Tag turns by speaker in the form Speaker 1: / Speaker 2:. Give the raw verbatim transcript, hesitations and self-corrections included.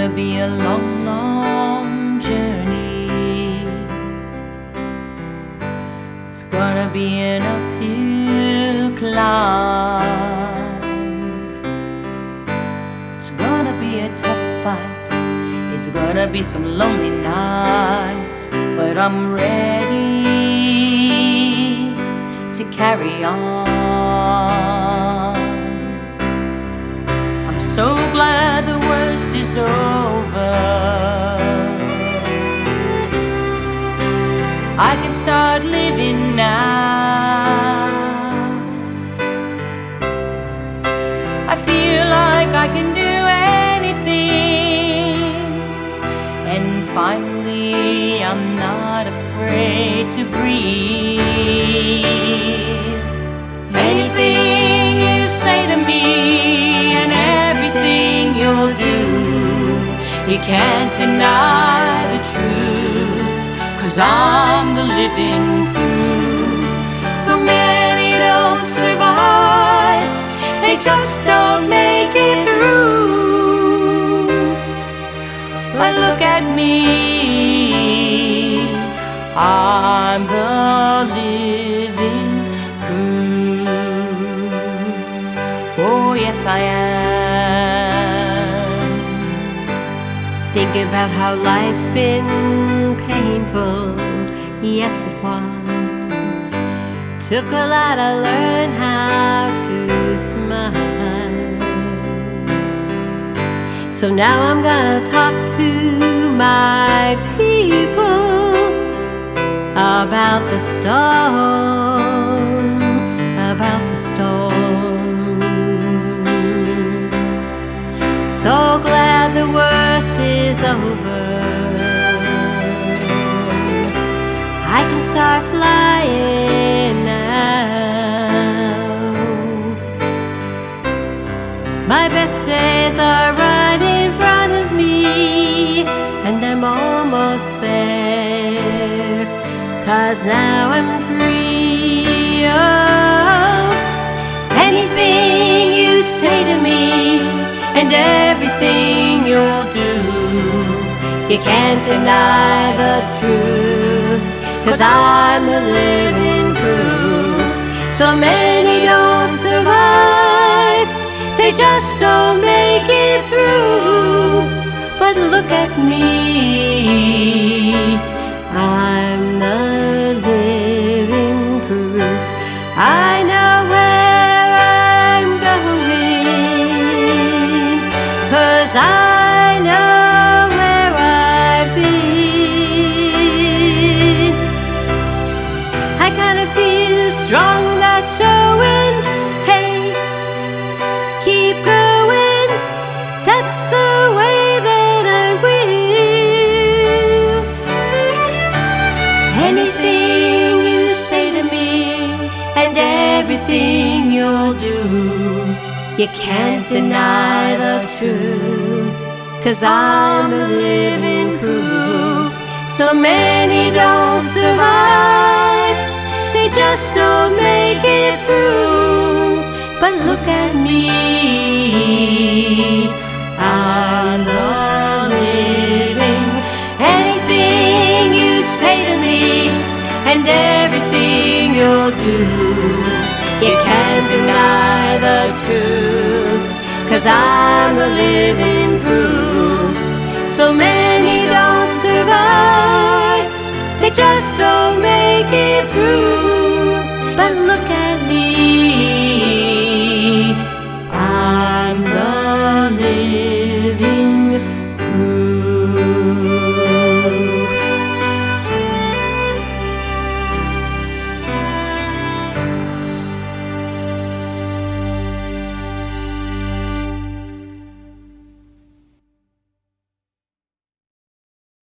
Speaker 1: gonna be a long, long journey. It's gonna be an uphill climb. It's gonna be a tough fight. It's gonna be some lonely nights, but I'm ready to carry on. I'm so glad the worst is over. I can start living now. I feel like I can do anything, and finally I'm not afraid to breathe. Anything you say to me and everything you'll do, you can't deny the truth, 'cause I'm the living proof. So many don't survive, they just don't make it through. But look at me, I'm the living proof. Oh yes I am.
Speaker 2: Think about how life's been painful. Yes it was. Took a lot to learn how to smile. So now I'm gonna talk to my people about the storm, about the storm. So glad the worst is over. I can start flying now. My best days are right in front of me, and I'm almost there, 'cause now I'm free. Oh, anything you say to me and everything you'll do, you can't deny the truth, 'cause I'm the living proof. So many don't survive, they just don't make it through. But look at me, I'm the living proof. I know where I'm going, 'cause I know where I've been. I kinda feel strong, that's showing. Hey, keep going, that's the way that I will. Anything you say to me and everything you'll do, you can't deny the truth, 'cause I'm the living proof. So many don't survive, they just don't make it through. But look at me, I'm the living. Anything you say to me and everything you'll do, you can't deny the truth, 'cause I'm the living proof. So many don't survive, they just don't make it through. But look at me,